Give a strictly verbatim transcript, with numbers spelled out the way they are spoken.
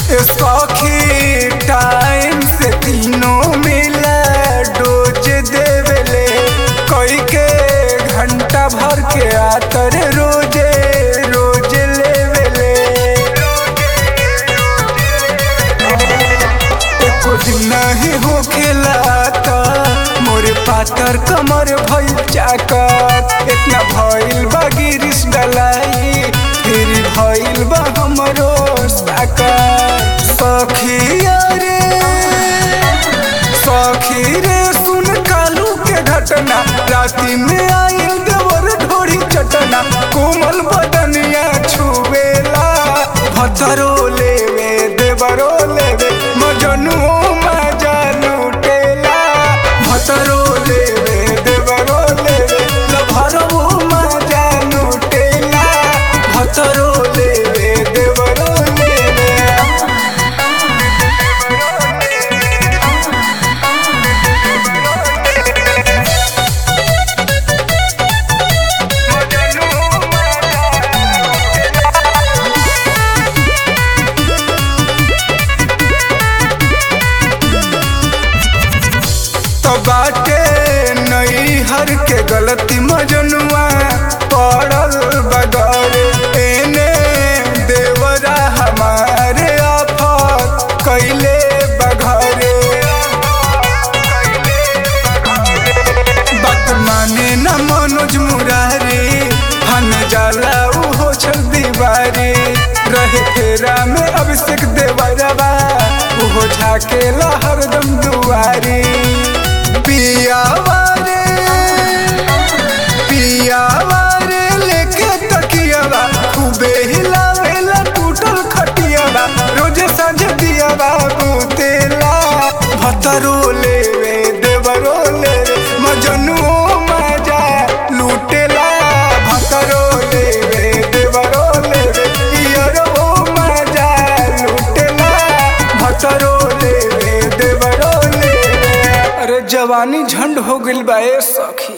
सखी टाइम से तीनों मिला डोज देवेले कई के घंटा भर के आतर रोजे रोज लेवेले एको दिन नहीं हो खेलाता मोरे पातर कमर भइल चाकर इतना भइल बा गिरिश डलाई फिर भइल बा हमरो साकर सखी रे सखी रे सुन कालू के घटना राती में आइल देवर ढोरी चटना कोमल बदनिया छुवेला भतरो लेवे देवरो लेवे मजनुओ मजा लूटेला भतरो लेवे देवरो लेवे लभरो मजा लूटेला भतरो लेवे देवरो लेवे बाटे नई हर के गलती मजनुआ पड़ल बगर एने देवरा हमारे आफत कैले बघरे बात माने न मनोज मुरारी हन जाला उहो छल दीवारी रहे फेरा में अभिषेक देवरवा उहो झाकेला हरदम दुआरी पियावारे पियावारे लेके तकियावा खूबे हिलावेला टूटल खटियावा रोजे सांझ दियावा बुतेला भतरो लेवे देवरो लेवे मजनुओ मजा लूटेला भतरो लेवे देवरो लेवे इयरो मजा लूटेला भतरो लेवे देवरो लेवे अरे जवानी झंड हो गइल बा ए सखी।